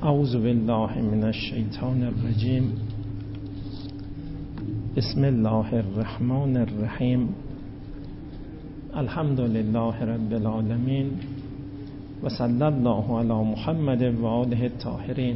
اعوذ بالله من الشیطان الرجیم. بسم الله الرحمن الرحیم. الحمد لله رب العالمین و صلی الله علی محمد و آله الطاهرین.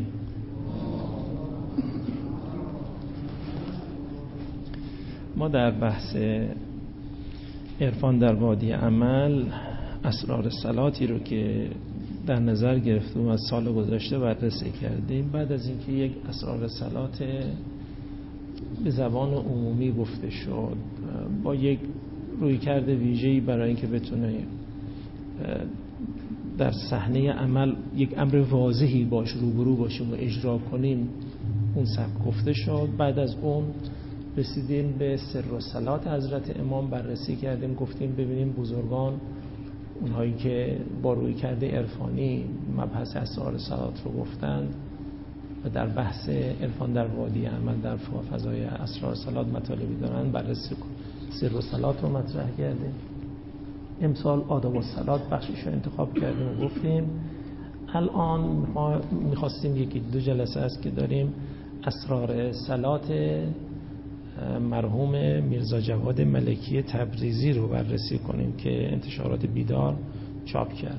ما در بحث عرفان در وادی عمل اسرار صلاتی رو که در نظر گرفتیم از سال گذشته بررسی کردیم. بعد از اینکه یک اسرار صلات به زبان عمومی گفته شد با یک رویکرد ویژه‌ای برای اینکه بتونه در صحنه عمل یک امر واضحی باش روبرو باشیم و اجرا کنیم، اون سبک گفته شد. بعد از اون رسیدیم به سر و صلات حضرت امام، بررسی کردیم، گفتیم ببینیم بزرگان اونهایی که با رویکرد عرفانی مبحث اسرار صلات رو گفتند و در بحث عرفان در وادی عمل در فضای اسرار صلات مطالبی دارن، بررسی سر و صلات رو مطرح کردیم. امسال آداب الصلات بخشش رو انتخاب کردیم و گفتیم. الان میخواستیم یکی دو جلسه است که داریم اسرار صلات مرحوم میرزا جواد ملکی تبریزی رو بررسی کنیم که انتشارات بیدار چاپ کرده.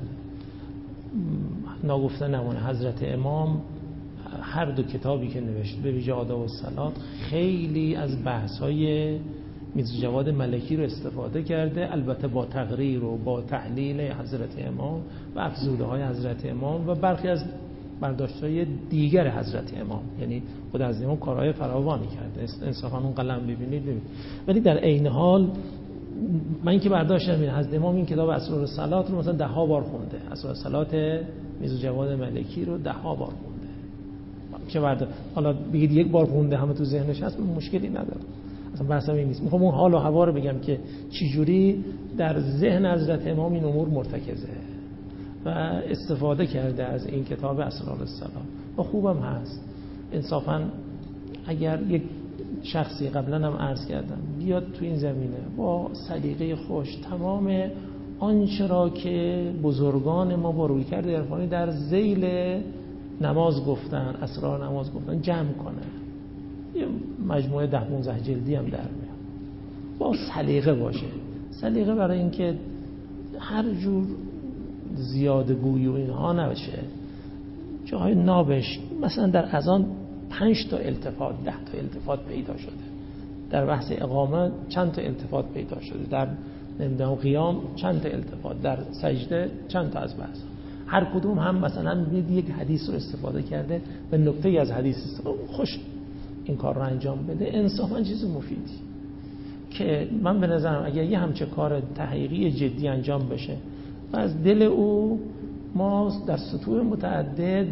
ناگفته نمونه حضرت امام هر دو کتابی که نوشته به ویژه آداب الصلات خیلی از بحث‌های میرزا جواد ملکی رو استفاده کرده، البته با تقریر و با تحلیل حضرت امام و افزوده‌های حضرت امام و برخی از برداشت‌های دیگر حضرت امام. یعنی خود از امام کارهای فراوانی کرده، انصافا اون قلم ببینید. ولی در عین حال من که برداشتم این حضرت امام این کتاب اسرار صلات رو مثلا 10 بار خونده، اسرار صلات میرزا جواد ملکی رو 10 بار خونده. که حالا بگید یک بار خونده همه تو ذهنش هست، مشکلی نداره، اصلا بحثم این نیست. میخوام اون حال و هوا رو بگم که چه جوری در ذهن حضرت امام این امور مرتکزه و استفاده کرده از این کتاب اسرار الصلات و خوبم هست. انصافا اگر یک شخصی قبلا هم عرض کردم بیاد تو این زمینه با سلیقه خوش تمام آنچه را که بزرگان ما با رویکرد عرفانی در ذیل نماز گفتن، اسرار نماز گفتن، جمع کنه، یه مجموعه 10-15 جلدی هم در میاد، با سلیقه باشه. سلیقه برای اینکه هر جور زیاده گویی و اینها نباشه، جاهای نابش. مثلا در اذان 5 تا التفات 10 تا التفات پیدا شده، در بحث اقامه چند تا التفات پیدا شده، در نمیدونم قیام چند تا التفات، در سجده چند تا از بحث. هر کدوم هم مثلا یک حدیث رو استفاده کرده و نکته از حدیث خوش این کار رو انجام بده. انصافا چیز مفیدی که من به نظرم اگر یه همچه کار تحقیقی جدی انجام بشه و از دل او ما در سطوح متعدد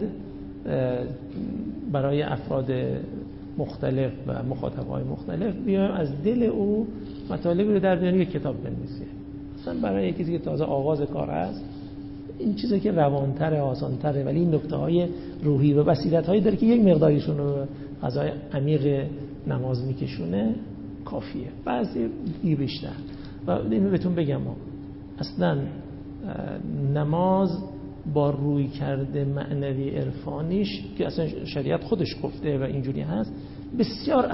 برای افراد مختلف و مخاطب‌های مختلف بیایم از دل او مطالبی رو در بیاریم یک کتاب بنویسیم. مثلا برای کسی که تازه آغاز کار است این چیزی که روان‌تره، آسان‌تره، ولی این نکته‌های روحی و بصیرت‌هایی داره که یک مقداریشون رو فضای عمیق نماز میکشونه کافیه، بعضی بیشتر. و اینو بهتون بگم اصلا نماز با روی کرده معنوی عرفانیش که اصلا شریعت خودش گفته و اینجوری هست بسیار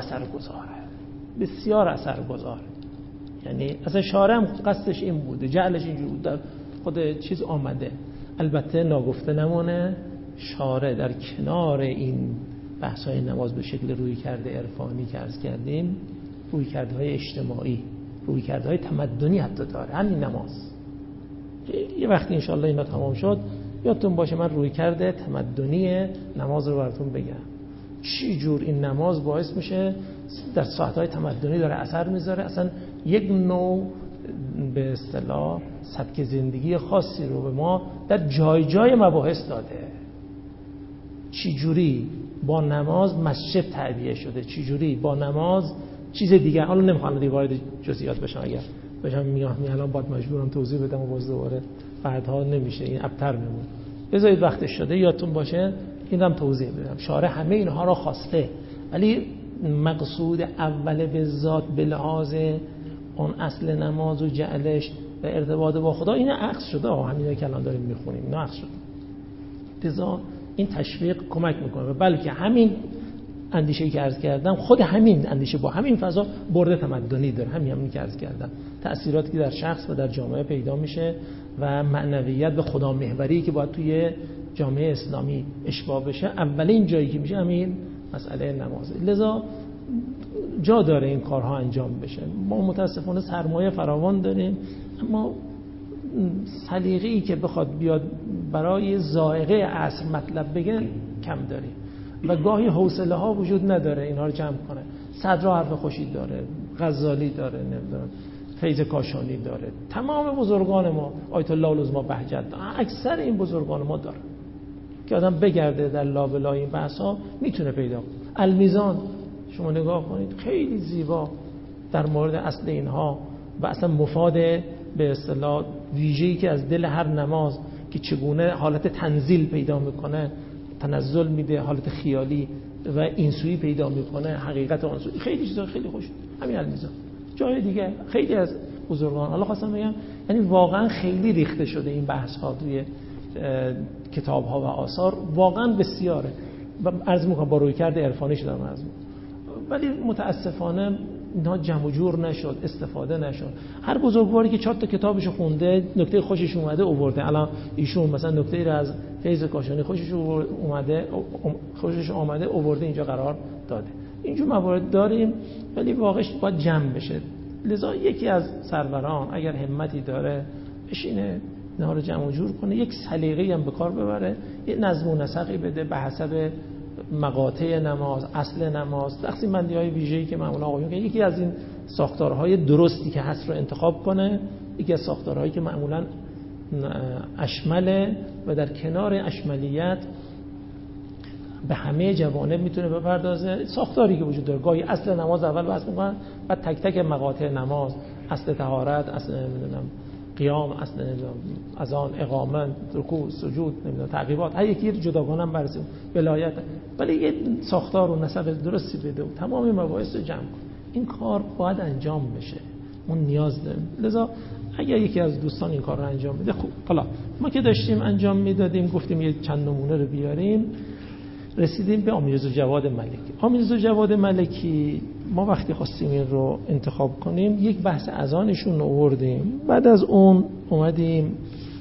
اثرگذاره. یعنی اصلا شارع هم قصدش این بوده، جعلش اینجوری بود، در خود چیز آمده. البته ناگفته نمونه شارع در کنار این بحث‌های نماز به شکل روی کرده عرفانی که عرض کردیم، روی کردهای اجتماعی، روی کردهای تمدنی حتی داره. همین نماز یه وقتی انشالله اینا تمام شد یادتون باشه من روی کرده تمدنی نماز رو براتون بگم، چی جور این نماز باعث میشه در ساعتهای تمدنی داره اثر میذاره، اصلا یک نوع به اصطلاح سبک زندگی خاصی رو به ما در جای جای مباحث داده. چی جوری با نماز مسجد تعبیه شده، چی جوری با نماز چیز دیگه. حالا نمیخوام وارد جزئیات بشم، اگر بشم میگم الان باید مجبورم توضیح بدم و باز دوباره بعدها نمیشه، این ابتر میمونه. بذارید وقتش شده یادتون باشه اینم توضیح بدم. شارع همه اینها را خواسته، ولی مقصود اول به ذات به لحاظ اون اصل نماز و جعلش و ارتباط با خدا این عکس شده. همینه که الان داریم میخونیم اینا عکس شده. لذا این تشویق کمک میکنه، بلکه همین اندیشه‌ای که عرض کردم، خود همین اندیشه با همین فضا برده تمدنی داره. همین که عرض کردم، تأثیراتی که در شخص و در جامعه پیدا میشه و معنویت و خدا محوری که باید توی جامعه اسلامی اشباع بشه، اولین جایی که میشه همین مسئله نمازه. لذا جا داره این کارها انجام بشه. ما متاسفانه سرمایه فراوان داریم، اما سلیقه‌ای که بخواد بیاد برای ذائقه عصر مطلب بگه کم داریم و گاهی حوصله ها وجود نداره اینها رو جمع کنه. صدرا حرف خوشی داره، غزالی داره، نمیدونم فیض کاشانی داره، تمام بزرگان ما، آیت الله العظمی بهجت، اکثر این بزرگان ما داره که آدم بگرده در لابلای این بحثا میتونه پیدا کنه. المیزان شما نگاه کنید، خیلی زیبا در مورد اصل اینها و اصلا مفاد به اصطلاح ویژه‌ای که از دل هر نماز که چگونه حالت تنزیل پیدا میکنه، تنزل میده، حالت خیالی و اینسویی پیدا میکنه، حقیقت آنسویی، خیلی چیزا خیلی خوش. همین المیزان. جای دیگه خیلی از بزرگان، حالا خواستم بگم یعنی واقعا خیلی ریخته شده این بحث ها توی کتاب ها و آثار، واقعا بسیاره و عرض میکنم با رویکرد عرفانیش دارم عرض میکنم، ولی متاسفانه اینها جمع و جور نشد، استفاده نشد. هر بزرگواری که 4 تا کتابش خونده، نکته خوشش اومده آورده. الان ایشون مثلا نکته‌ای را از فیض کاشانی خوشش اومده آورده اینجا قرار داده. اینجور موارد داریم ولی واقعش باید جمع بشه. لذا یکی از سروران اگر همتی داره بشینه اینها رو جمع و جور کنه، یک سلیقه‌ای هم به کار ببره، یه نظم و نسقی بده به حسب مقاطع نماز، اصل نماز، تقسیم بندی های ویژه‌ای که معمولا آقایون که یکی از این ساختارهای درستی که هست رو انتخاب کنه، یکی از ساختارهایی که معمولا اشمله و در کنار اشملیت به همه جوانب میتونه بپردازه. ساختاری که وجود داره، گاهی اصل نماز اول بحث میکنن، بعد تک تک مقاطع نماز، اصل طهارت، اصل نمیدونم قیام، اصل اذان، اقامت، رکوع، سجود، نمیدونم تعقیبات، هر یکی جداگانه هم بررسی، ولایت، ولی یه ساختار و نسق درستی بده و تمام مباحث رو جمع کن. این کار باید انجام بشه، اون نیاز داریم. لذا اگر یکی از دوستان این کار رو انجام بده خوب. حالا ما که داشتیم انجام میدادیم، گفتیم یه چند نمونه رو بیاریم، رسیدیم به آمیرزا جواد ملکی. آمیرزا جواد ملکی ما وقتی خواستیم این رو انتخاب کنیم، یک بحث اذانشون رو آوردیم، بعد از اون اومدیم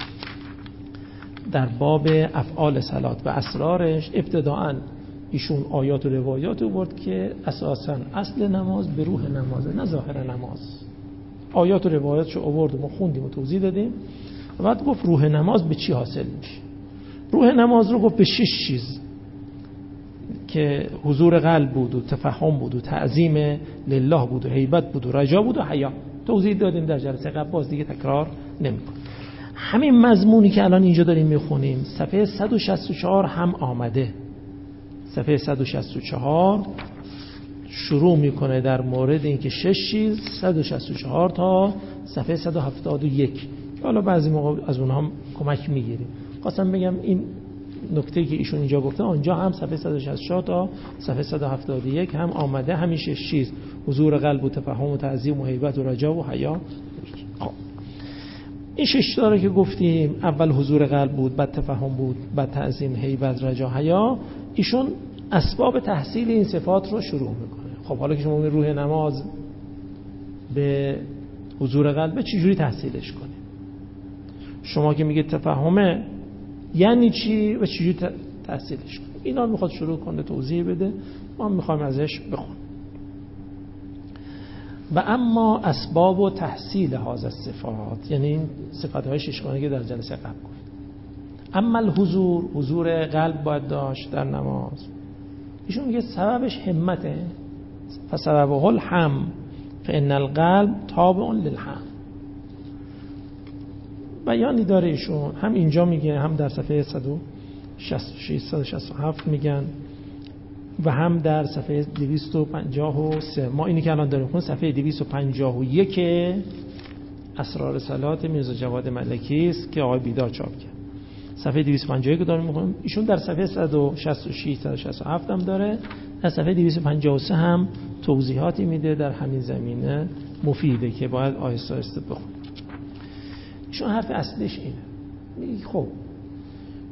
در باب افعال صلات و اسرارش. ابتداءً ایشون آیات و روایات آورد که اساساً اصل نماز به روح نمازه، نه ظاهر نماز. آیات و روایاتشو آورد و ما خوندیم و توضیح دادیم. و بعد گفت روح نماز به چی حاصل میشه. روح نماز رو گفت به 6 چیز که حضور قلب بود و تفهم بود و تعظیم لله بود و هیبت بود و رجا بود و حیا. توضیح دادیم در جلسه قبل، باز دیگه تکرار نمی‌کنم. همین مضمونی که الان اینجا داریم میخونیم صفحه 164 هم آمده. صفحه 164 شروع میکنه در مورد اینکه 6 چیز، 164 تا صفحه 171. حالا بعضی موقع از اونها هم کمک میگیریم. خواستم بگم این نکته که ایشون اینجا گفته آنجا هم صفحه 164 تا صفحه 171 هم آمده، همین 6 چیز: حضور قلب و تفهم و تعظیم و هیبت و رجا و حیا. خب این 6 تا رو که گفتیم، اول حضور قلب بود، بعد تفهم بود، بعد تعظیم، هیبت، رجا، حیا، ایشون اسباب تحصیل این صفات رو شروع میکنه. خب حالا که شما روح نماز به حضور قلب چجوری تحصیلش کنید؟ شما که میگه تفهمه یعنی چی و چجوری تحصیلش کنید؟ اینا میخواد شروع کنه توضیح بده، ما میخوایم ازش بخونیم. و اما اسباب و تحصیل هذا الصفات، یعنی این صفات‌های ششگانه که در جلسه قبل گفت. اما الحضور، حضور قلب باید داشت در نماز. ایشون میگه سببش همته، فسببه الهم فان القلب تابع للهم. بیانی داره ایشون، هم اینجا میگه، هم در صفحه 166 167 میگن و هم در صفحه 253. ما اینی که الان داریم خون صفحه 251 اسرار صلات میرزا جواد ملکی است که آقای بیدار چاپ کرد. صفحه 251 که داریم میخونیم، ایشون در صفحه 166 167 هم داره، در صفحه 253 هم توضیحاتی میده در همین زمینه مفیده که باید آهسته آهسته بخونیم. ایشون حرف اصلیش اینه، میگه خب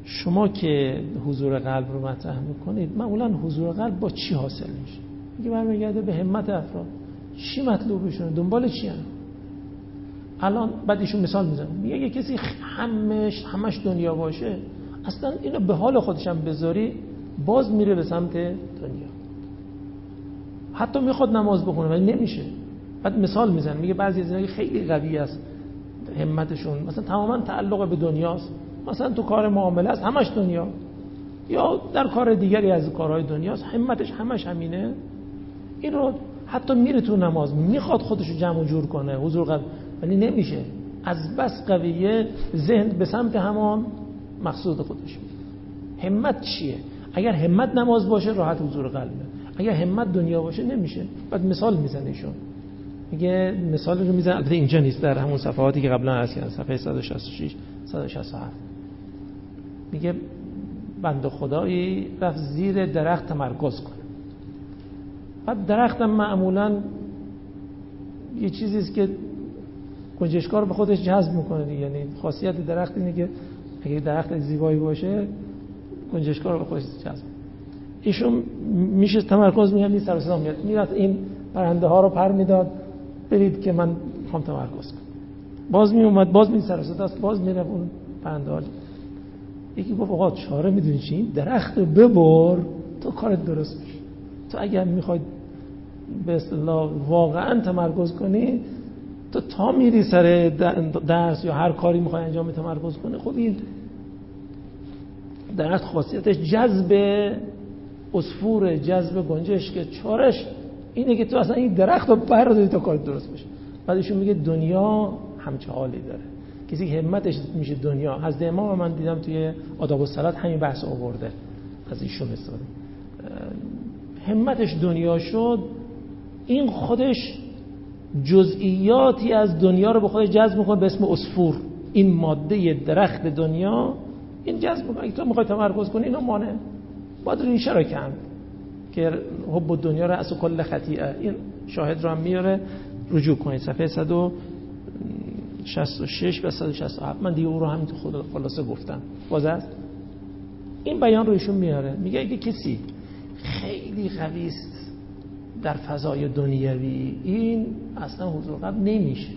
شما که حضور قلب رو مطرح میکنید، معمولا حضور قلب با چی حاصل میشه؟ میگه برمیگرده به همت افراد. چی مطلوبشونه؟ دنبال چی هستن؟ الان بعد ایشون مثال میزنه، میگه اگه کسی همش دنیا باشه، اصلا اینو به حال خودش هم بذاری، باز میره به سمت دنیا. حتی میخواد نماز بخونه ولی نمیشه. بعد مثال میزنه، میگه بعضی از اینا خیلی قوی است همتشون، مثلا تماما تعلق به دنیاست، مثلا تو کار معامله است همش دنیا، یا در کار دیگری از کارهای دنیاست، همتش همش همینه. این رو حتی میره تو نماز، میخواد خودشو جمع و جور کنه، حضور قلب، ولی نمیشه. از بس قویه، ذهن به سمت همان مقصود خودش میره. همت چیه؟ اگر همت نماز باشه راحت حضور قلبه، اگر همت دنیا باشه نمیشه. بعد مثال میزنه ایشون، میگه مثال رو میزنه، البته اینجا نیست، در همون صفحاتی که قبلا عرض کردم، صفحه 166 167. میگه بنده خدایی رفت زیر درخت تمرکز کنه. بعد درخت هم معمولا یه چیزی است که گنجشکار به خودش جذب میکنه دیگه. یعنی خاصیت درخت اینه که اگه درخت زیبایی باشه گنجشکار رو به خودش جذب. ایشون میشه تمرکز میاد، این سر و صدا میاد این پرنده ها رو پر میداد، برید که من میخوام تمرکز کنم. باز می اومد، باز می سر و صداست، باز میره اون پرنده ها. یکی گفت آقا چاره میدونی چی؟ درخت رو ببر تو کارت درست میشه. تو اگر میخوای به اصطلاح واقعا تمرکز کنی، تو تا میری سر درس یا هر کاری میخوای انجام تمرکز کنی، خب این درخت خاصیتش جذب عصفور، جذب گنجشک، که چارش اینه که تو اصلا این درخت رو برداری تا کارت درست بشه. بعدشون میگه دنیا همچه حالی داره. کسی که همتش میشه دنیا، حضرت امام من دیدم توی آداب الصلات همین بحث آورده، از ایشون استفاده، همتش دنیا شد، این خودش جزئیاتی از دنیا رو به خودش جذب میکنه به اسم عصفور. این ماده درخت دنیا این جذب میکنه. اگه تو میخوای تمرکز کنی اینو مانع، باید ریشه رو کند که حب دنیا رأس کل خطیئه. این شاهد رو هم میاره، رجوع کنید صفحه 166 و 167. من دیگه او رو همین خود خلاصه گفتم. باز است این بیان رو ایشون میاره، میگه اگه کسی خیلی قوی است در فضای دنیوی، این اصلا حضور قلب نمیشه.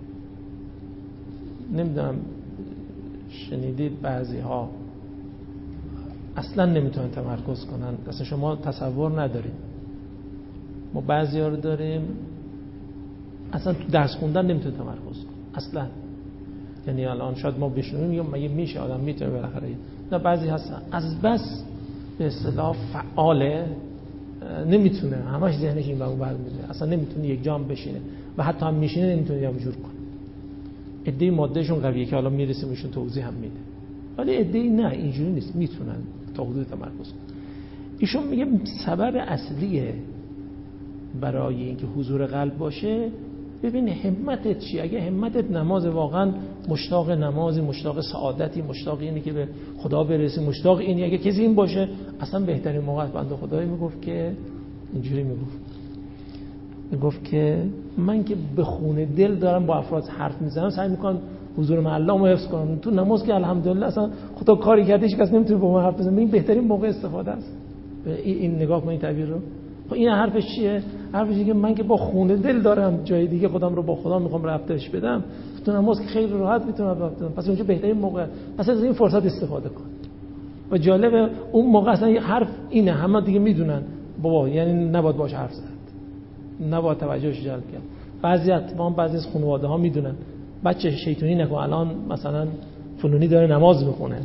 نمیدونم شنیدید بعضی ها اصلا نمیتونن تمرکز کنن، اصلا شما تصور ندارید. ما بعضی ها رو داریم اصلا تو درس خوندن نمیتونه تمرکز کنه اصلا. یعنی الان شاید ما بشنویم میگم مگه میشه آدم میتونه بالاخره، نه بعضی هستن از بس به اصطلاح فعاله نمیتونه، همش ذهنش این اون برمی‌داره، اصلا نمیتونه یک جا بشینه و حتی هم میشینه نمیتونه جمع جور کنه. عده مادهشون قویه که حالا میرسیم ایشون توضیح هم میده، ولی عده نه اینجوری نیست، میتونن تا حدود تمرکز کنن. ایشون میگه سبب اصلیه برای اینکه حضور قلب باشه، ببین همتت چی. اگه همتت نماز، واقعا مشتاق نمازی، مشتاق سعادتی، مشتاق اینی که به خدا برسی، مشتاق اینی، اگه کسی این باشه اصلا بهترین موقع بنده خدایی میگفت که اینجوری میگفت که من که به خونه دل دارم با افراد حرف میزنم، سعی میکنم حضور معلم رو حفظ کنم. تو نماز که الحمدلله اصلا خدا کاری کرده هیچ کس نمیتونه با من حرف بزنه، این بهترین موقع استفاده است. این نگاه کن این تعبیر رو. خب این حرفش چیه؟ حرفش اینه که من که با خونه دل دارم جای دیگه خودم رو با خدا میخوام ربطش بدم، تو نماز که خیلی راحت میتونم ربط بدم، پس اونجا بهترین موقع، پس از این فرصت استفاده کن. و جالبه اون موقع اصلا یه حرف اینه، همه دیگه میدونن بابا یعنی نباید باش حرف زد، نباید توجهش جلب کرد. بعضی از خانواده ها میدونن بچه شیطونی نکن، الان مثلا فلانی داره نماز میخونه،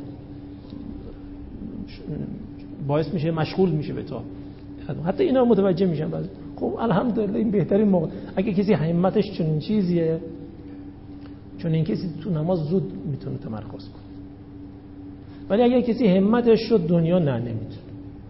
باعث میشه مشغول میشه به تو، حتی اینا متوجه میشن بعضی. خب الحمدلله این بهترین موقع. اگه کسی همتش چنین چیزیه، چون این کسی تو نماز زود میتونه تمرکز کنه. ولی اگه کسی همتش شد دنیا نه نمیتونه.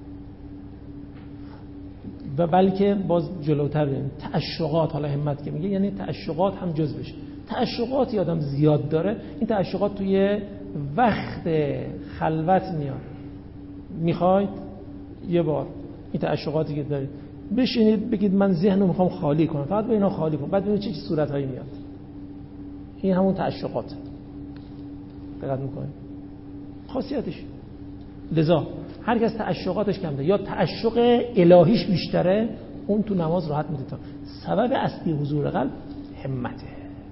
و بلکه باز جلوتر بریم تعشقات، حالا همت که میگه یعنی تعشقات هم جز بشه. تعشقاتی آدم زیاد داره، این تعشقات توی وقت خلوت میاد. میخواید یه بار این تعشقاتی که دارید بشینید بگید من ذهنم میخوام خالی کنم، فقط به اینا خالی کنم، بعد ببینید چه صورتایی میاد. این همون تعشقات. دقت میکنید خاصیتش لذا هر کس تعشقاتش کمتره یا تعشق الهیش بیشتره، اون تو نماز راحت میتونه. سبب اصلی حضور قلب همته.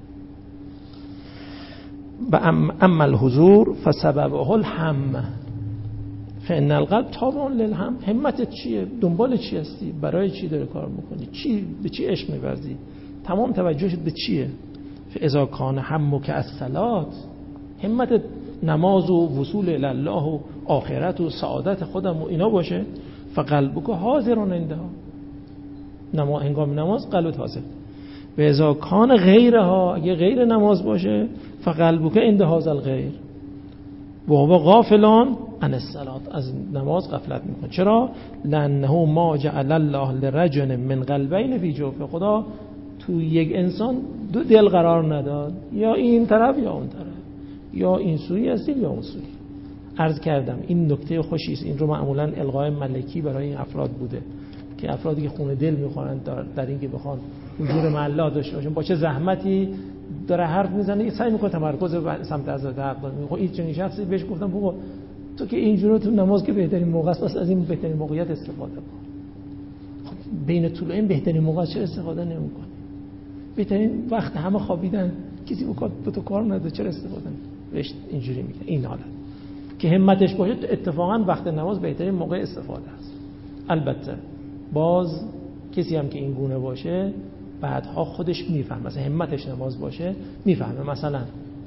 و اما الحضور فسببه الهم فان القلب تابع للهم. همتت چیه؟ دنبال چی هستی؟ برای چی داری کار میکنی؟ به چی عشق می‌ورزی؟ تمام توجهت به چیه؟ فاذا کان همک الصلاه، همت نماز و وصول الی الله و آخرت و سعادت خودم و اینا باشه، فقلبک حاضر عندها، هنگام نماز قلبت حاضر. و اذا کان غیرها، اگه غیر نماز باشه، فقلبک عند هذا الغیر و هو غافلان عن الصلاه، از نماز غفلت میکنه. چرا؟ لانه ما جعل الله لرجل من قلبین فی جوف، خدا تو یک انسان دو دل قرار نداد، یا این طرف یا اون طرف، یا این سوی هستی یا اون سوی. عرض کردم این نکته خوشی است، این رو معمولا القای ملکی برای این افراد بوده که افرادی که خون دل میخورن در این که بخوان حضور مع الله داشته باشن، با چه زحمتی داره حرف میزنه، سعی میکنه تمرکز سمت حضرت حق داره. خب این چنین شخصی بهش گفتم بابا تو که اینجوری تو نماز که بهترین موقع است، از این بهترین موقعیت استفاده کن. خب بین طلوعین بهترین موقع چرا استفاده نمیکنی؟ بهترین وقت همه خوابیدن، کسی با تو کار نداره، چرا استفاده نمیکنی؟ بهش اینجوری میگه. این حالت که همتش باشه اتفاقا وقت نماز بهترین موقع استفاده است. البته باز کسی هم که این گونه باشه بعدها خودش میفهمه، مثلا همتش نماز باشه میفهمه، مثلا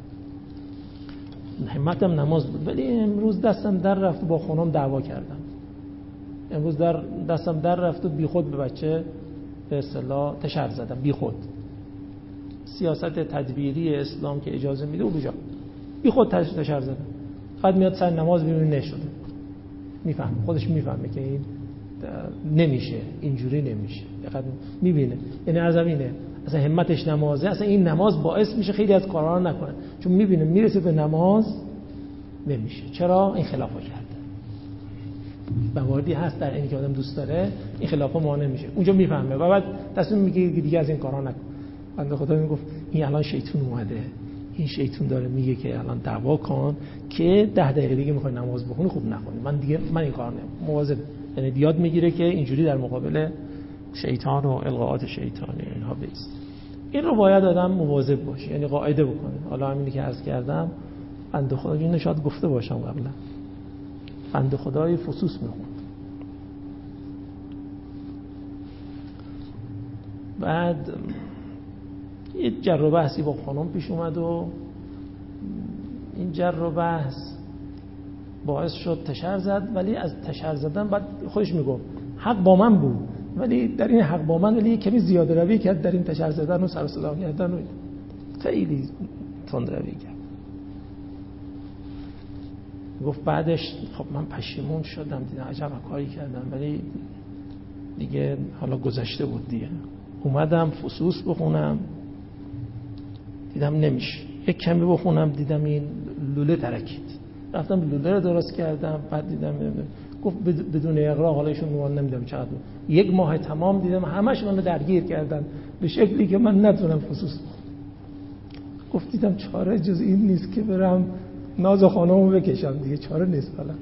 همتم نماز بود ولی امروز دستم در رفت و با خونم دعوا کردم، امروز دستم در رفت و بی خود به بچه به اصطلاح تشر زدم، بی خود. سیاست تدبیری اسلام که اجازه میده اونجا بی خود تشر زدم، بعد میاد سر نماز میبینه نشده، میفهمه، خودش میفهمه که این نمیشه، اینجوری نمیشه، دقیقاً میبینه. یعنی عزمینه اصلا همتش نمازه، اصلا این نماز باعث میشه خیلی از کارا رو نکنه، چون میبینه میرسه به نماز نمیشه. چرا؟ این خلافو کرده. مواردی هست در اینی که آدم دوست داره این خلافو مانع میشه، اونجا میفهمه و بعد تصمیم میگیره دیگه از این کارا نکن. بنده خدا میگفت این الان شیطون اومده، این شیطون داره میگه که الان دعوا کن که 10 دقیقه دیگه میخوای نماز بخونی، خوب نخونی، من این کار نمیکنم. مواظب، یعنی یاد میگیره که اینجوری در مقابل شیطان و القاءات شیطانی اینها بیست. این رو باید آدم مواظب باشه، یعنی قاعده بکنه. حالا همینی که عرض کردم بنده خدا اینو شاید گفته باشم قبلا، بنده خدای فسوس میخوند، بعد یه جر و بحثی با خانم پیش اومد و این جر و بحث باعث شد تشر زد، ولی از تشر زدن بعد خودش میگفت حق با من بود، ولی در این حق با من ولی کمی زیاده روی کرد در این تشر زدن و سر و صدا کردن و خیلی تند روی کرد. گفت بعدش خب من پشیمون شدم، دیدم عجب کاری کردم، ولی دیگه حالا گذشته بود دیگه. اومدم فسوس بخونم دیدم نمیشه، یک کمی بخونم دیدم این لوله ترکید، رفتم لوله رو درست کردم، بعد دیدم گفت بدون اقرا، حالا ایشون نوان نمیدم چقدر، 1 ماه تمام دیدم همش منو درگیر کردن به شکلی که من نتونم فسوس بخونم. گفت دیدم چاره جز این نیست که برم ناز خانمو بکشم دیگه، چاره نیست حالا.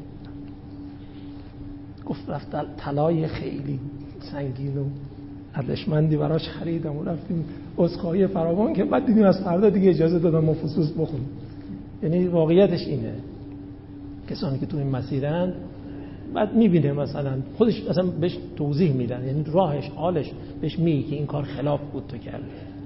گفت رفتم طلای خیلی سنگین و ارزشمندی براش خریدم و رفتیم عذرخواهی فراوان که بعد دیدیم از فردا دیگه اجازه دادم ما فسوس بخونیم. یعنی واقعیتش اینه، کسانی که تو این مسیرن بعد میبینه مثلا خودش اصلا بهش توضیح میدن، یعنی راهش حالش بهش میگه که این کار خلاف بود تو کردی.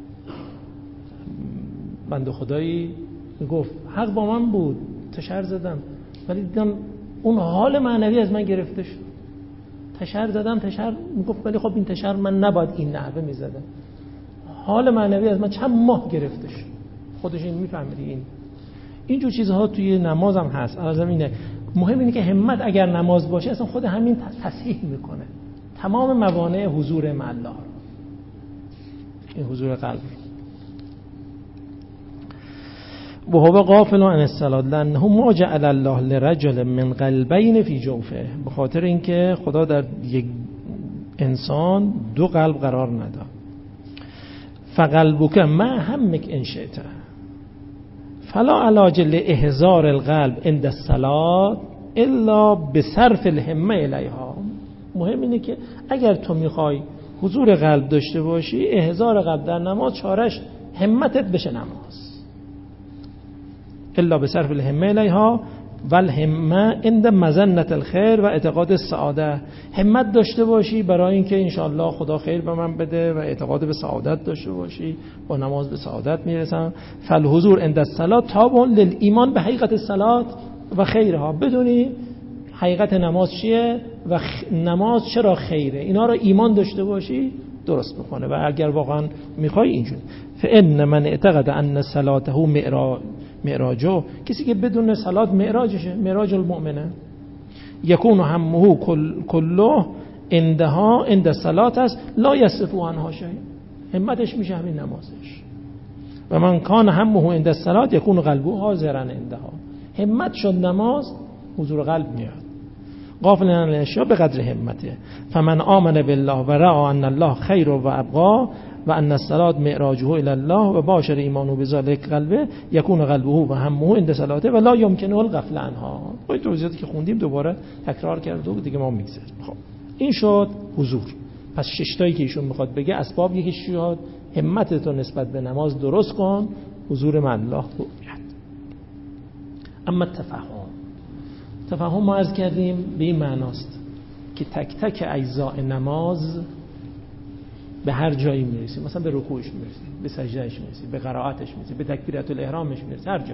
بنده خدایی میگفت حق با من بود، تشر زدم، ولی دیدم اون حال معنوی از من گرفته شد، تشر زدم، میگفت ولی خب این تشر من نباید این نحوه میزدم، حال معنوی از من چند ماه گرفته شد. خودش این میفهمید. اینجور چیزها توی نماز هم هست. عرضم اینه مهم اینه که همت اگر نماز باشه اصلا خود همین تصحیح میکنه تمام موانع حضور مع الله، این حضور قلب. و هو غافل عن الصلاة لانه ما جعل الله لرجل من قلبین فی جوفه، به خاطر اینکه خدا در یک انسان 2 قلب قرار نداد. فقلبک ما همک ان شئت فلا علاج لاحضار القلب عند الصلاة الا بصرف الهمه الیها. مهم اینه که اگر تو میخوای حضور قلب داشته باشی، احضار قلب در نماز چارش همتت بشه نماز. الا بصرف الهمه الیها والهمه عند مظنه الخیر و اعتقاد السعاده. همت داشته باشی برای اینکه انشاءالله خدا خیر به من بده و اعتقاد به سعادت داشته باشی، با نماز به سعادت میرسم. فالحضور عند الصلاه تابع للایمان به حقیقت الصلاه و خیرها. بدونی حقیقت نماز چیه و نماز چرا خیره، اینا رو ایمان داشته باشی درست میکنه. و اگر واقعا میخوای اینجوری، فان من اعتقد ان صلاته معراجه، کسی که بدون صلات معراجشه، معراج المؤمنه، یکون همه کله عندها عند صلات است لا یصفو عنها شیء، همتش میشه همین نمازش. و من کان همه عند الصلات یکون قلبه حاضرا عندها، همت شد نماز حضور قلب میاد. غافل عن الاشیاء بقدر همته. فمن آمن بالله و رأى ان الله خیر و ابقا و ان الصلاه معراجه الی الله و باشر ایمانه بذلک قلبه یکون قلبه و همه عند صلاته و لا یمکنه الغفل عنها. این توضیحاتی که خوندیم دوباره تکرار کرده و دیگه ما میگذاریم. خب این شد حضور. پس شش تایی که ایشون میخواد بگه اسباب، یکی شد همتت رو نسبت به نماز درست کن، حضور مع الله رو بیاد. اما تفهم ما عرض کردیم به این معناست که تک تک اجزاء نماز به هر جایی میرسیم، مثلا به رکوعش میرسیم، به سجدهش میرسیم، به قرائتش میرسیم، به تکبیرت الاحرامش میرسیم، هر جا.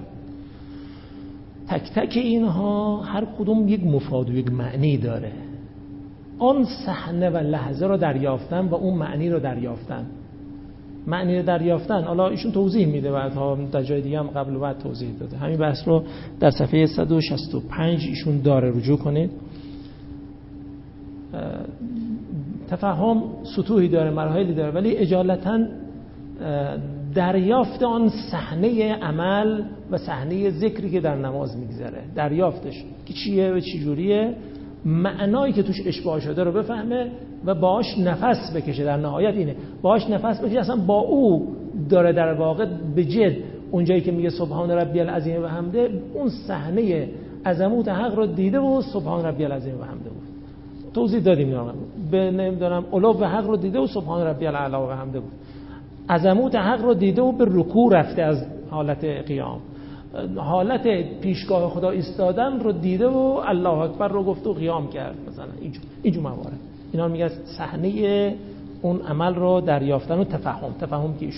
تک تک اینها هر کدوم یک مفاد و یک معنی داره. آن صحنه و لحظه رو دریافتن و اون معنی رو دریافتن. معنی رو دریافتن، حالا ایشون توضیح میده بعدها در جای دیگه هم قبل و بعد توضیح داده. همین بحث رو در صفحه 165 ایشون داره، رجوع کنید. تفهم سطوحی داره، مراحلی داره، ولی اجالتا دریافت آن صحنه عمل و صحنه ذکری که در نماز میگذره، دریافتش که چیه و چی جوریه، معنایی که توش اشباع شده رو بفهمه و باهاش نفس بکشه. در نهایت اینه، باهاش نفس بکشه، اصلا با او داره در واقع به جد اونجایی که میگه سبحان ربی العظیم و حمده، اون صحنه عظمت حق رو دیده و سبحان ربی العظیم و حمده بود. توضیح دادیم به نمیدونم علو و حق رو دیده و سبحان ربی الاعلی و حمده بود. عظمت حق رو دیده و به رکوع رفته از حالت قیام، حالت پیشگاه خدا ایستادن رو دیده و الله اکبر رو گفت و قیام کرد. مثلا اینجور موارد، اینا میگه صحنه اون عمل رو دریافتن و تفهم که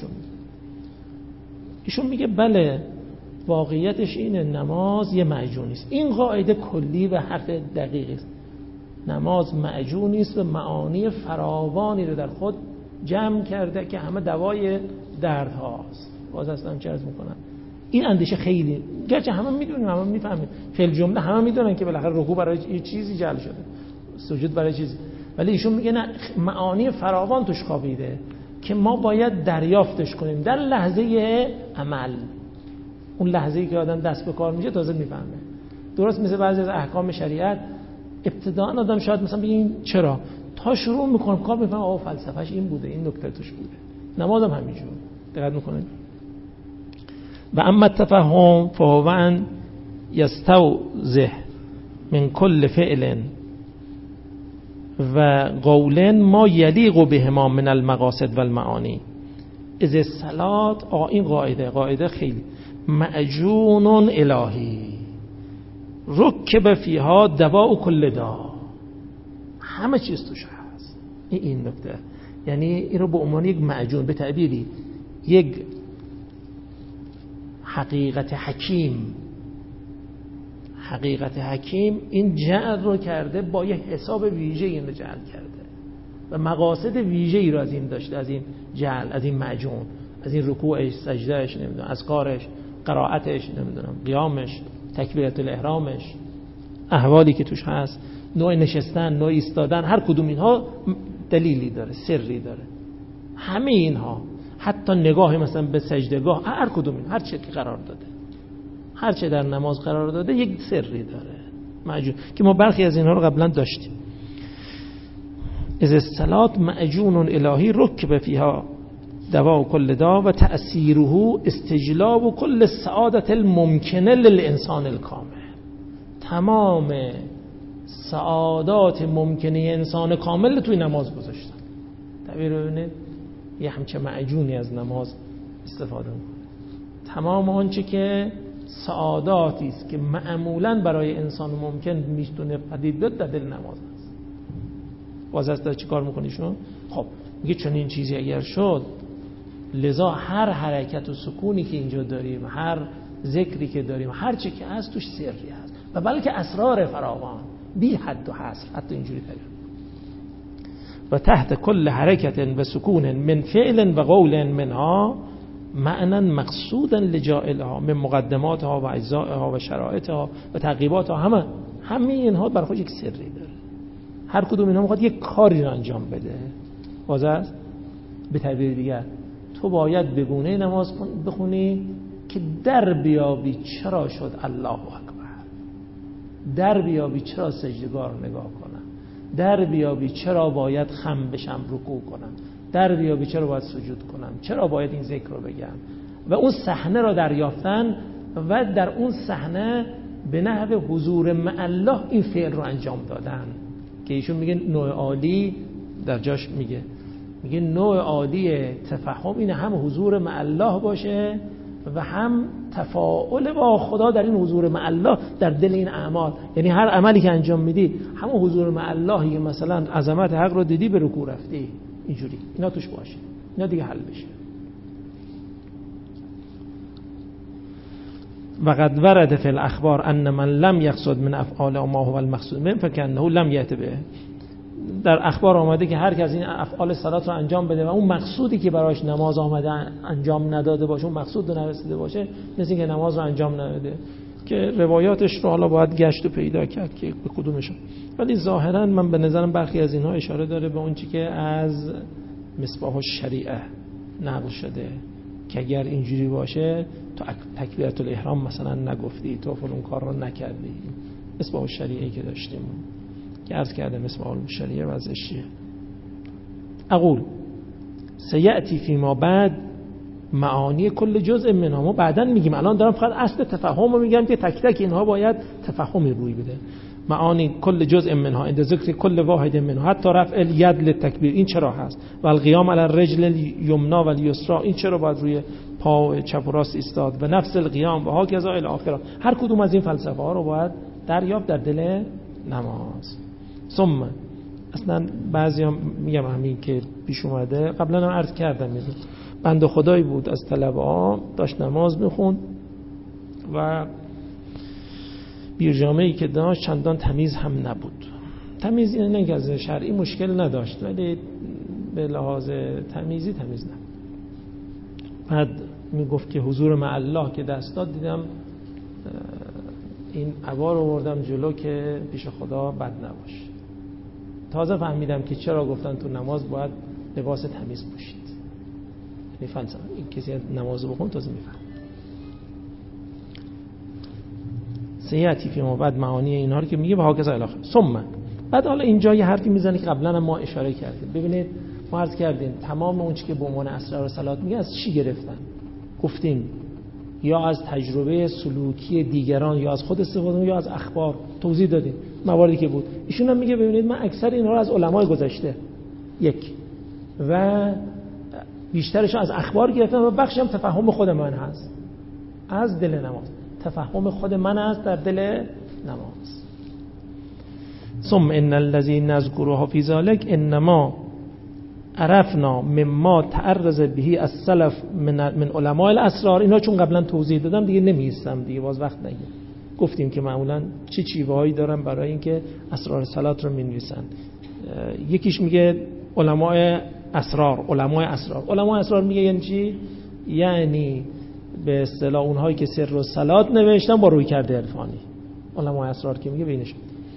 ایشون میگه بله واقعیتش اینه، نماز یه معجونی است. این قاعده کلی و حرف دقیقی است. نماز معجونی است و معانی فراوانی رو در خود جمع کرده که همه دوای درد هاست. باز اصلا چه عرض میکنم، این اندیشه خیلی، گرچه همه میدونیم، همه میفهمیم، فی الجمله همه میدونن که بالاخره رکوع برای یه چیزی جعل شده، سجود برای چیزی، ولی ایشون میگه نه، معانی فراوان توش خوابیده که ما باید دریافتش کنیم در لحظه عمل. اون لحظه‌ای که آدم دست به کار میشه تازه میفهمه. درست مثل بعضی از احکام شریعت ابتداء آدم شاید مثلا بگیم چرا، تا شروع میکنم کار میفهمم آقا فلسفه‌اش این بوده، این نکته توش بوده. نمازم همینجور دقت میکنید. و اما التفهم فهو ان یستوضح من کل فعل و قول ما یلیق بهما من المقاصد و المعانی. از الصلاة، این قاعده خیلی معجون الهی رکب فیها دواء کل داء، همه چیز توش هست. این نکته، یعنی این رو به عنوان یک معجون، به تعبیری یک حقیقت حکیم این جعل رو کرده، با یه حساب ویژه این رو جعل کرده و مقاصد ویژه‌ای رو از این داشته، از این جعل، از این معجون، از این رکوعش، سجدهش، نمیدونم اذکارش، قرائتش، نمیدونم قیامش، تکبیرت الاحرامش، احوالی که توش هست، نوع نشستن، نوع ایستادن، هر کدوم اینها دلیلی داره، سری داره. همه اینها، حتی نگاه مثلا به سجدگاه، هر کدوم این، هر چی که قرار داده، هر چه در نماز قرار داده یک سری داره معجون، که ما برخی از اینها رو قبلا داشتیم. از الصلاة معجون الهی رکب فیها دواء کل داء و تأثیره استجلاب کل سعادت الممکنه للانسان الکامل. تمام سعادات ممکنه انسان کامل توی نماز گذاشتن. تعبیر ببینید، یه همچه معجونی از نماز استفاده میکنه. تمام آنچه که سعاداتی است که معمولاً برای انسان ممکن میتونه پدید بیاد در دل نماز است. واضحه داره چی کار میکنی شما؟ خب میگه چون این چیزی اگر شد، لذا هر حرکت و سکونی که اینجا داریم، هر ذکری که داریم، هر چی که هست توش سری هست و بلکه اسرار فراوان بی حد و حصر. حتی اینجوری تعبیر و تحت کل حرکت و سکون من فعل و قول منها معنی مقصودا لجائلها من مقدماتها و اجزائها و شرایطها و تعقیباتها. همه اینها برای خودش یک سری داره. هر کدوم اینها میخواد یک کاری رو انجام بده. واضح است؟ به تعبیر دیگر تو باید به گونه نماز بخونی که در بیابی چرا شد الله اکبر، در بیابی چرا سجدگار نگاه کنم، در بیابی چرا باید خم بشم رکوع کنم، در بیابی چرا باید سجود کنم، چرا باید این ذکر رو بگم و اون صحنه رو دریافتن و در اون صحنه به نحو حضور مع الله این فعل رو انجام دادن که ایشون میگه نوع عالی در جاش میگه نوع عالی تفهم اینه، هم حضور مع الله باشه و هم تفاعل با خدا در این حضور مع الله در دل این اعمال. یعنی هر عملی که انجام میدی همون حضور مع اللهی که مثلا عظمت حق رو دیدی به رکوع رفتی، اینجوری اینا توش باشه، اینا دیگه حل بشه. وقد ورد فی الاخبار ان من لم یقصد من افعال ما هو المقصود منه فكانه لم یأت به. در اخبار آمده که هر کس این افعال صلات رو انجام بده و اون مقصودی که براش نماز آمده انجام نداده باشه، اون مقصود رو نرسیده باشه، مثل اینکه نماز رو انجام نداده. که روایاتش رو حالا باید گشت و پیدا کرد که به کدومشون، ولی ظاهرا من به نظرم برخی از اینها اشاره داره به اون چی که از مصباح الشریعه نقل شده که اگر اینجوری باشه تو تکبیرت الاحرام مثلا نگفتی، تو فلان کار رو نکردی. مصباح الشریعه که داشتیم که عرض کرده مصباح الشریعه وضعش چیه. اقول سیأتی فیما بعد معانی کل جزء منها. ما بعداً میگیم، الان دارم فقط اصل تفهم رو میگم که تک تک اینها باید تفهمی روی بده. معانی کل جزء منها عند ذکر کل واحد منها حتی رفع الید للتکبیر، این چرا هست؟ و القیام علی الرجل الیمنا و الیسرا، این چرا باید روی پا چپ و راست ایستاد؟ و نفس القیام و هاکذا الی آخره. هر کدوم از این فلسفه ها رو باید دریافت در دل نماز. ثم اصلا بعضیا میگم همین که پیش اومده، قبلا هم عرض کردم، بنده خدایی بود از طلبه‌ها داشت نماز میخوند و بیرجامه‌ای که داشت چندان تمیز هم نبود. تمیز نه که از شرعی مشکل نداشت ولی به لحاظ تمیزی تمیز نبود. بعد میگفت که حضور مع الله که دست داد، دیدم این عبا رو آوردم جلو که پیش خدا بد نباشه. تازه فهمیدم که چرا گفتن تو نماز باید لباس تمیز پوشید. فلسفه این کسی نماز بخون تازه میفهم. سیاتی فی ما بعد معانی اینها رو که میگه و هاکذا الی آخره. ثم بعد حالا اینجا یه حرفی میزنه که قبلا هم ما اشاره کردیم. ببینید ما عرض کردیم تمام اون چیزی که به عنوان اسرار صلات میگه از چی گرفتن؟ گفتیم یا از تجربه سلوکی دیگران یا از خود استفاده یا از اخبار. توضیح دادیم مواردی که بود. ایشون هم میگه ببینید من اکثر اینها رو از علمای گذشته یک و بیشترش از اخبار گرفتم و بخشی هم تفهم خود من هست از دل نماز. تفهم خود من هست در دل نماز. ثم ان الذي نذكره في ذلك انما عرفنا مما تعرض به السلف من علماء الاسرار. اینا چون قبلا توضیح دادم دیگه نمیستم دیگه باز وقت نگیرم. گفتیم که معمولا چه چیزهایی دارن برای اینکه اسرار صلات رو می‌نویسن. یکیش میگه علماء اسرار. علماء اسرار میگه یعنی چی؟ یعنی به اصطلاح اونهایی که سر و صلات نوشتن با روی کرده عرفانی. علماء اسرار که میگه بینش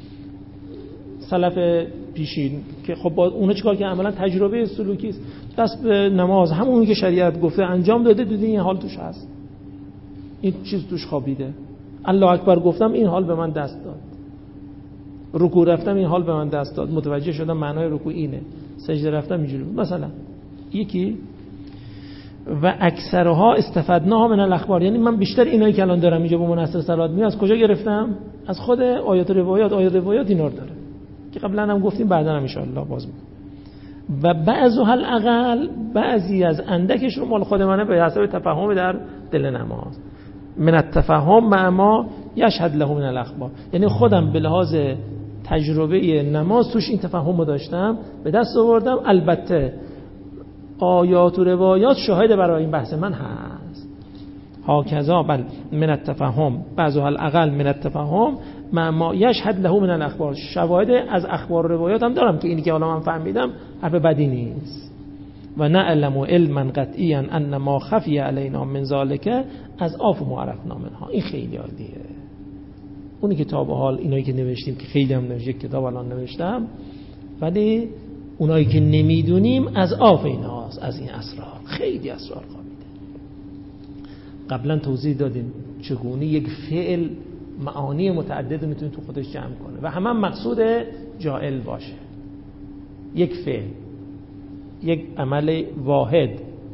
سلف پیشین که خب با اونها چیکار که عملا تجربه سلوکی است، دست به نماز همونی که شریعت گفته انجام داده، دیدین این حال توش هست، این چیز توش خوابیده. الله اکبر گفتم این حال به من دست داد، رکوع رفتم این حال به من دست داد، متوجه شدم معنای رکوع اینه، سجده رفتم اینجوری. مثلا یکی و اکثرها استفدناها من الاخبار. یعنی من بیشتر اینایی که الان دارم اینجا به منصر صلات می از کجا گرفتم؟ از خود آیات روایات اینا رو داره که قبلا هم گفتیم، بعدا هم ان شاء الله باز میگم. و بعضها الاقل، بعضی از اندکش رو مال خود منه به حساب تفهم در دل نماز. من التفهم مع ما یشهد له من الاخبار، یعنی خودم به لحاظ تجربه نماز توش این تفهم رو داشتم، به دست آوردم. البته آیات و روایات شاهد برای این بحث من هست. هاکذا بل من التفهم بعضها الاقل من التفهم مع ما یشهد له من الاخبار، شواهد از اخبار و روایات هم دارم که اینی که حالا من فهمیدم حرف بدی نیست. و نعلم علما قطعیا ان ما خفی علینا من ذلک از آف ما عرفنا منها. این خیلی عالیه. اونی که تا به حال اینایی که نوشتیم که خیلی هم نوشتم، یک کتاب الان نوشتم، ولی اونایی که نمیدونیم از آف ایناست، از این اسرار. خیلی اسرار خوابیده. قبلا توضیح دادیم چگونه یک فعل معانی متعدد میتونه تو خودش جمع کنه و همه مقصود جائل باشه. یک فعل، یک عمل واحد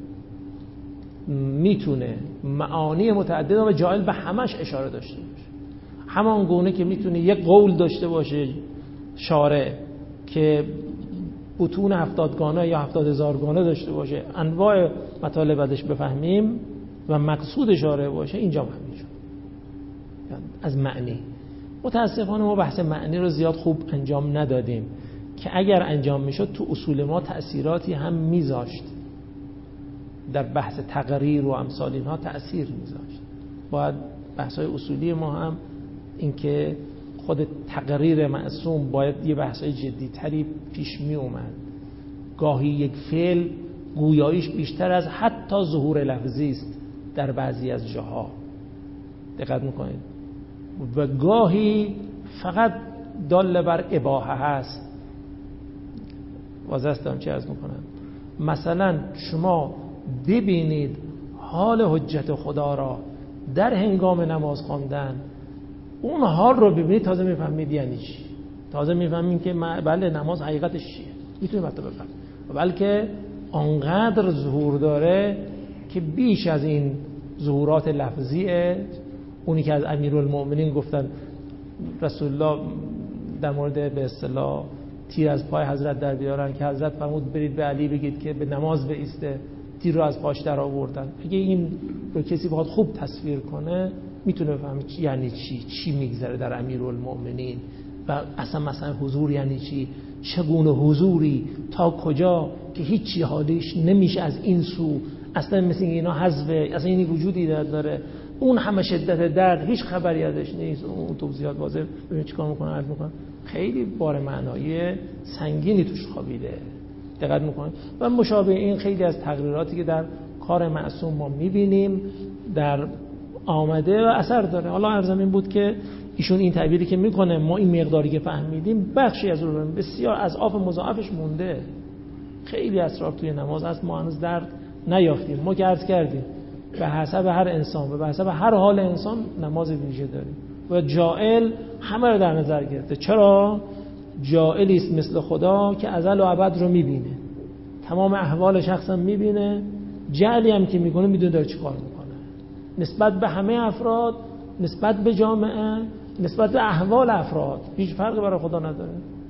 میتونه معانی متعدد و جائل به همش اشاره داشته باشه. همان گونه که میتونه یک قول داشته باشه شارع که بطون 70 گانه یا 70,000 گانه داشته باشه، انواع مطالب ازش بفهمیم و مقصود شارع باشه، اینجا همینجور از معنی. متاسفانه ما بحث معنی رو زیاد خوب انجام ندادیم که اگر انجام میشد تو اصول ما تأثیراتی هم میذاشت، در بحث تقریر و امثال اینها تأثیر میذاشت. باید بحث‌های اصولی ما هم این که خود تقریر معصوم باید یه بحث‌های جدی‌تری پیش می اومد. گاهی یک فعل گویاییش بیشتر از حتی ظهور لفظی است در بعضی از جاها، دقت میکنید، و گاهی فقط دال بر اباحه هست. واضح است چه عرض میکنم؟ مثلا شما ببینید حال حجت خدا را در هنگام نماز خواندن، اون حال رو ببینید تازه میفهمید یعنی چی. تازه میفهمید که بله نماز حقیقتش چیه، میتونید حتی بفهمید. بلکه آنقدر ظهور داره که بیش از این ظهورات لفظیه. اونی که از امیرالمؤمنین گفتن رسول الله در مورد به اصطلاح تیر از پای حضرت در بیارن که حضرت فرمود برید به علی بگید که به نماز بایسته، تیر رو از پاش در آوردن. اگه این رو کسی بخواد خوب تصویر کنه میتونه بفهمه یعنی چی میگذره در امیرالمؤمنین و اصلا مثلا حضور یعنی چی، چگونه حضوری تا کجا که هیچی حالیش نمیشه از این سو، اصلا مثل اینا حذفه، اصلا اینی وجودی داره، اون همه شدت درد هیچ خبری ازش نیست. اون توضیحات واضح ببین چیکار میکنه عرض میکنه. خیلی بار معنایی سنگینی توش خوابیده، دقت میکنه. و مشابه این خیلی از تقریراتی که در کار معصوم ما میبینیم در آمده و اثر داره. حالا عرضم این بود که ایشون این تعبیری که میکنه ما این مقداری که فهمیدیم بخشی از اون بسیار از آف مضاعفش مونده. خیلی اسرار توی نماز هست ما هنوز درک نیافتیم. ما که عرض کردیم به حسب هر انسان و به حسب هر حال انسان نماز ویژه داریم و جائل همه رو در نظر گرفته. چرا؟ جائلی است مثل خدا که ازل و ابد رو میبینه، تمام احوال شخصا میبینه، جعلی هم که میکنه میدونه داره چی کار میکنه نسبت به همه افراد، نسبت به جامعه، نسبت به احوال افراد. هیچ فرقی برای خدا نداره.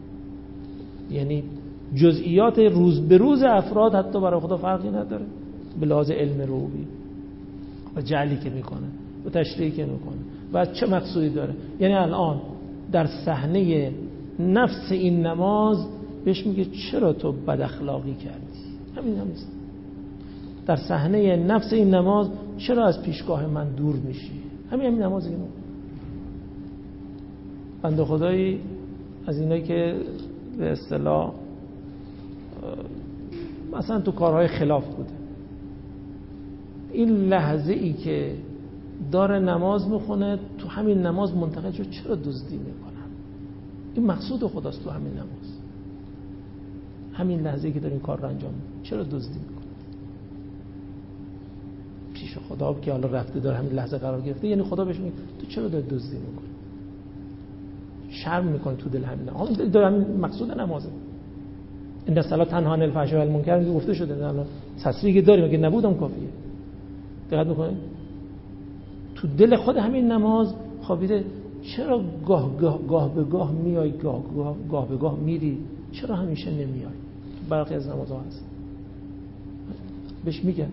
یعنی جزئیات روز به روز افراد حتی برای خدا فرقی نداره به لحاظ علم روحی و جعلی که میکنه و تشریعی که میکنه و چه مقصودی داره. یعنی الان در صحنه نفس این نماز بهش میگه چرا تو بد اخلاقی کردی، همین است. در صحنه نفس این نماز چرا از پیشگاه من دور میشی، همین نمازی که بنده خدایی از اینایی که به اصطلاح مثلا تو کارهای خلاف بوده، این لحظه ای که داره نماز میخونه تو همین نماز منتقد شد چرا دزدی میکنم، این مقصود خداست تو همین نماز، همین لحظه ای که داره این کار رو انجام میده چرا دزدی میکنه پیش خدا که حالا رفته داره همین لحظه قرار گرفته، یعنی خدا بهش میگه تو چرا داری دزدی میکنی، شرم میکنه تو دل همین نماز، داره همین مقصود نمازه. این صلات تنها عن الفحشاء و المنکر گفته شده، الان تصریحی که داریم اگه نبودم کافیه. دقت میکنید تو دل خود همین نماز خوابیده. چرا گاه به گاه میای، گاه به گاه میری، چرا همیشه نمیای؟ برخی از نمازها هست بهش میگن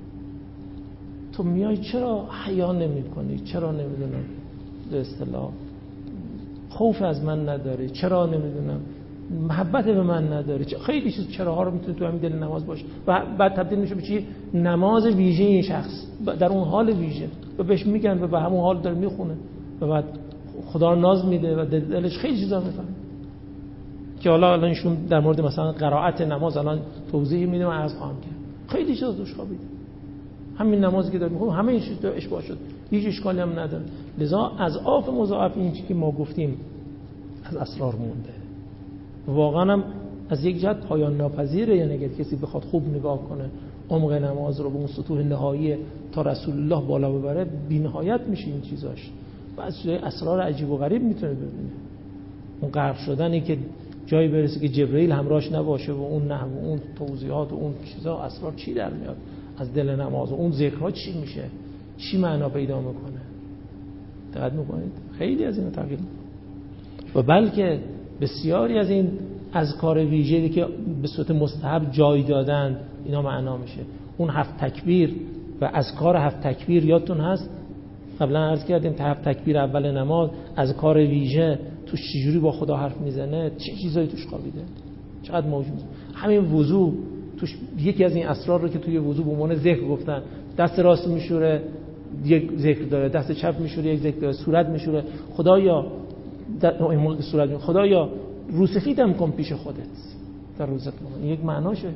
تو میای چرا حیا نمی‌کنی، چرا نمیدونم به اصطلاح خوف از من نداری، چرا نمیدونم محبت به من نداری، خیلی چیز چراها رو میتونه تو همین دل نماز باشه و بعد تبدیل میشه به چی؟ نماز ویژه این شخص در اون حال ویژه و بهش میگن و به همون حال داره میخونه و بعد خدا ناز میده و دلش خیلی چیزا میفهمه که حالا ایشون در مورد مثلا قرائت نماز الان توضیح میده و عرض خواهم کرد. خیلی چیزا توش خوابیده. همین نمازی که داره میخونه همه این چیز اشتباه شد، هیچ اشکالی هم نداره. لذا اضعاف مضاعف این چیزی که ما گفتیم از اسرار مونده. واقعا هم از یک جهت پایان ناپذیره، یعنی اگر کسی بخواد خوب نگاه کنه عمق نماز رو به اون سطوح نهایی تا رسول الله بالا ببره بی‌نهایت میشه این چیزاش و از اسرار عجیب و غریب میتونه ببینه. اون غرق شدنی که جایی برسه که جبرئیل همراهش نباشه و اون نحو و اون توضیحات و اون چیزا اسرار چی در میاد از دل نماز و اون ذکرها چی میشه، چی معنا پیدا میکنه. دقت میکنید خیلی از اینا تغییر و بلکه بسیاری از این اذکار ویژه‌ای که به صورت مستحب جای دادن اینا معنا میشه. اون 7 تکبیر و اذکار 7 تکبیر یادتون هست قبلا عرض کردیم 7 تکبیر اول نماز اذکار ویژه توش چجوری با خدا حرف میزنه، چه چیزایی توش خوابیده، چقدر موجود. همین وضو توش یکی از این اسرار رو که توی وضو به عنوان ذکر گفتن، دست راست میشوره یک ذکر داره، دست چپ میشوره یک ذکر داره، صورت میشوره خدایا در صورت خدایا رو سفیدم کن پیش خودت در روزت کن. یک معناشه.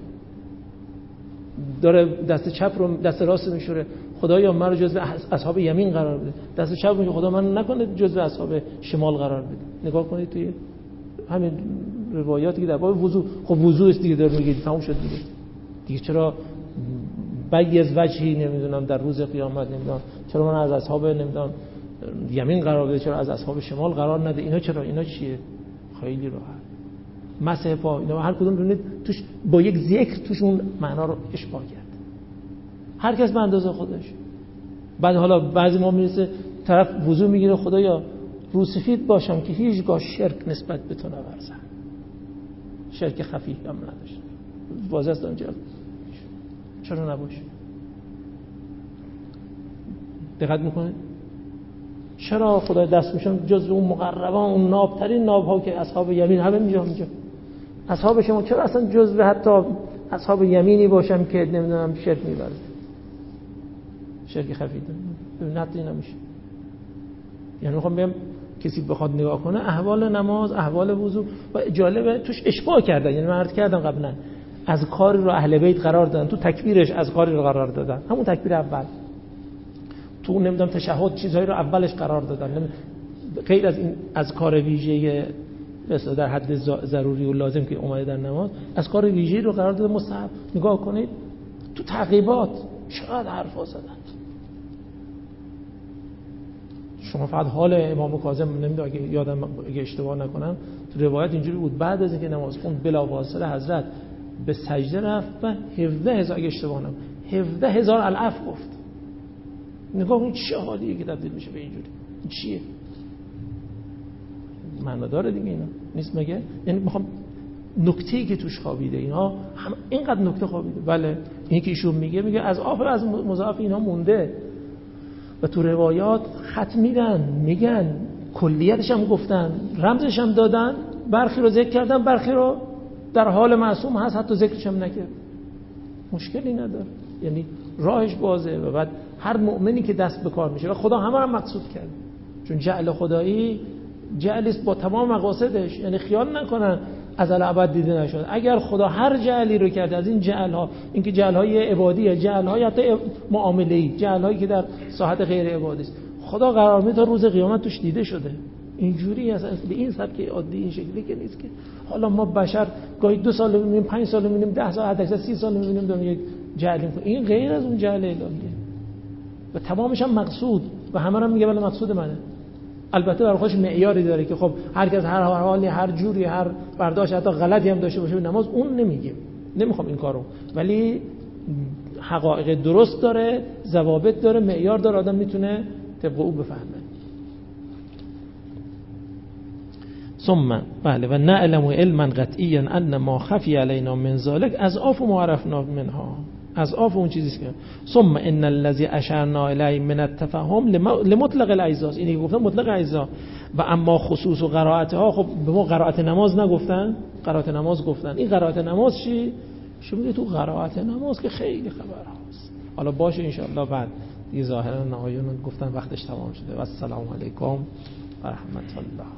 داره دست چپ رو دست راست میشوره خدایا من رو جزو اصحاب یمین قرار بده، دست چپ میگه خدا من نکنه جزو اصحاب شمال قرار بده. نگاه کنید توی همین روایاتی که در باب وضو، خب وضو است دیگه، داره میگه تموم شد دیگه چرا بیز وجهی نمیدونم در روز قیامت نمیدونم چرا من از اصحاب نمیدونم یمین قرار بده، چرا از اصحاب شمال قرار نده، اینا چرا، اینا چیه؟ خیلی راحت. مسح پا اینا هر کدوم ببینید توش با یک ذکر توش اون معنا رو اشباع کرد، هر کس به اندازه خودش. بعد حالا بعضی ما میرسه طرف وضو میگیره خدایا رو سفید باشم که هیچگاه شرک نسبت به تو نورزم، شرک خفی هم نداشت، واضح است اونجا، چرا نباشه؟ دقت میکنید چرا خدای دست میشن جز اون مقربان، اون نابترین نابها که اصحاب یمین همه اینجا اصحاب شما چرا اصلا جز حتی اصحاب یمینی باشم که نمیدونم شرک میبرد، شرک خفی داره نتی نمیشه. یعنی میخوام بگم کسی بخواد نگاه کنه احوال نماز، احوال وضو و جالبه توش اشباع کردن. یعنی من عرض کردم قبلا از کاری رو اهل بیت قرار دادن، تو تکبیرش از کاری رو قرار دادن، همون تکبیر اول، تو نمیدونم تشهد چیزایی رو اولش قرار دادن، غیر از این از کار ویژه مثلا در حد ضروری و لازم که اومده در نماز از کار ویژه رو قرار داده مستحب. نگاه کنید تو تعقیبات چقدر حرفا زدن. شما فقط حال امام کاظم نمیدونم اگه یادم اگه اشتباه نکنم تو روایت اینجوری بود بعد از اینکه نماز خوند بلافاصله حضرت به سجده رفت و 17000 اگه اشتباه نکنم 17000 العفو گفت. نگاه کنید چه حالیه که تبدیل میشه به اینجوری، این چیه؟ معنا داره دیگه اینا نیست مگه؟ یعنی میخوام نکته‌ای که توش خوابیده اینا هم اینقدر نکته خوابیده. بله این که ایشون میگه از آفر از مضاعف اینا مونده و تو روایات خط میگن کلیتش هم گفتن، رمزش هم دادن، برخی رو ذکر کردن، برخی رو در حال معصوم هست حتی ذکرش هم نکرد، مشکلی نداره. یعنی راهش بازه و بعد هر مؤمنی که دست به کار میشه و خدا همه رو مقصود کرد، چون جعل خدایی جعلی است با تمام مقاصدش. یعنی خیال نکنن ازل ابد دیده نشد. اگر خدا هر جعلی رو کرده از این جعل‌ها، اینکه جعل‌های عبادیه، جعل‌های حتی معامله‌ای، جعل‌هایی که در ساحت غیر عبادی است، خدا قرار میده تا روز قیامت توش دیده شده. اینجوری اصلا به این سبک عادی این شکلی که نیست که حالا ما بشر گاهی 2 سال می‌بینیم، 5 سال می‌بینیم، 10 سال، حتی 30 سال می‌بینیم داریم یک جعلی می‌کنیم. این غیر از اون جعل الهیه و تمامش هم مقصود و همه رو میگه ولی مقصود منه. البته برای خودش معیاری داره که خب هر کس هر حالی هر جوری هر برداشت حتی غلطی هم داشته باشه به نماز، اون نمیگیم، نمیخوام این کارو، ولی حقایق درست داره، ضوابط داره، معیار داره، آدم میتونه طبق او بفهمه. ثم بله و نعلم علما قطعیا ان ما خفی علینا من ذلک اضعاف ما عرفنا منها، اضعاف اون چیزی که ثم ان الذي اشرنا الیه من التفهم لمطلق الاجزاء، اینی گفتن مطلق اجزا، و اما خصوص و قرائتها، خب به ما قرائت نماز نگفتن، قرائت نماز گفتن، این قرائت نماز چی؟ شما تو قرائت نماز که خیلی خبر هست. حالا باشه ان شاء الله بعد دیگه ظاهرا نهایون گفتن وقتش تمام شده. و السلام علیکم و رحمت الله.